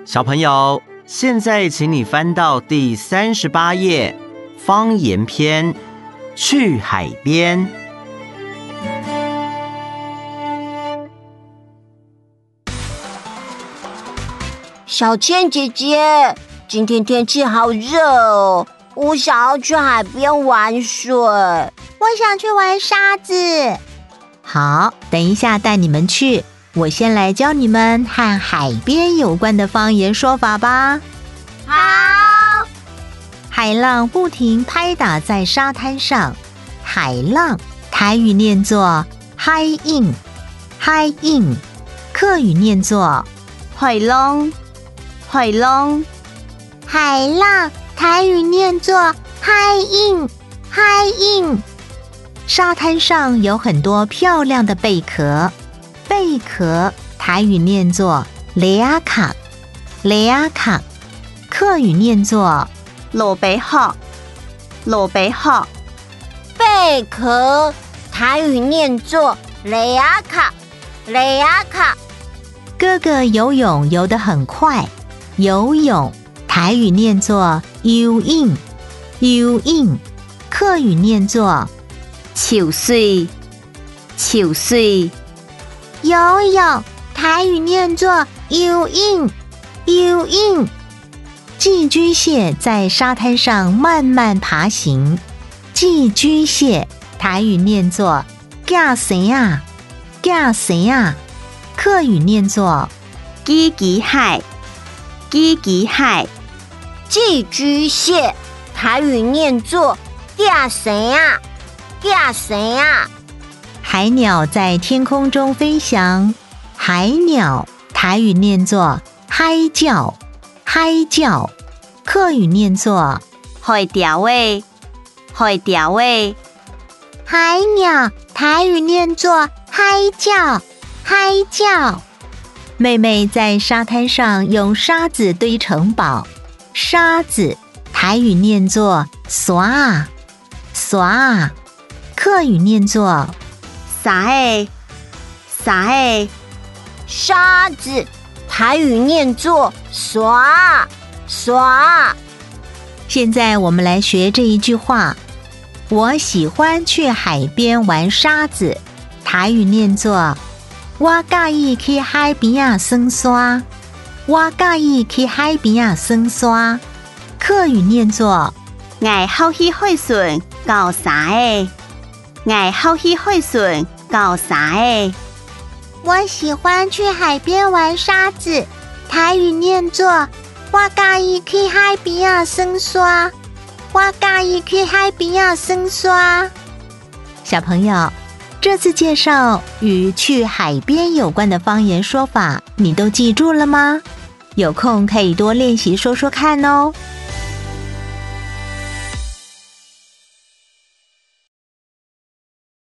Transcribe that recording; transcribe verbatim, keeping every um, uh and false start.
小朋友，现在请你翻到第三十八页，方言篇，去海边。 小倩姐姐，今天天气好热哦，我想要去海边玩水。 我想去玩沙子。好，等一下带你们去。我先来教你们和海边有关的方言说法吧。 好。 海浪不停拍打在沙滩上，海浪台语念作海印，海印客语念作海浪，海浪。海浪台语念作海印，海印。沙滩上有很多漂亮的贝壳，贝壳台语念作雷阿卡，雷阿卡客语念作罗北号，罗北号。 贝壳台语念作雷阿卡，雷阿卡。 哥哥游泳游得很快，游泳台语念作游泳，游泳客语念作秋水，秋水。 游泳台语念作游泳，游泳。寄居蟹在沙滩上慢慢爬行，寄居蟹台语念作架谁啊，架谁啊客语念作基吉海，基吉海。 寄居蟹台语念作架谁啊，架谁啊。 海鸟在天空中飞翔，海鸟台语念作海叫，海叫客语念作海钓尾，海钓尾。 海鸟台语念作海叫，海叫。妹妹在沙滩上用沙子堆城堡，沙子台语念作刷，刷客语念作啥诶，啥诶。 沙子台语念作刷，刷。 现在我们来学这一句话，我喜欢去海边玩沙子，台语念作我介意去海边啊耍沙，我介意去海边啊耍沙客语念作我好喜海船搞啥诶，我好喜海船搞啥诶。 我喜欢去海边玩沙子，台语念作我介意去海边啊耍沙，我介意去海边啊耍沙。小朋友，这次介绍与去海边有关的方言说法，你都记住了吗？有空可以多练习说说看哦。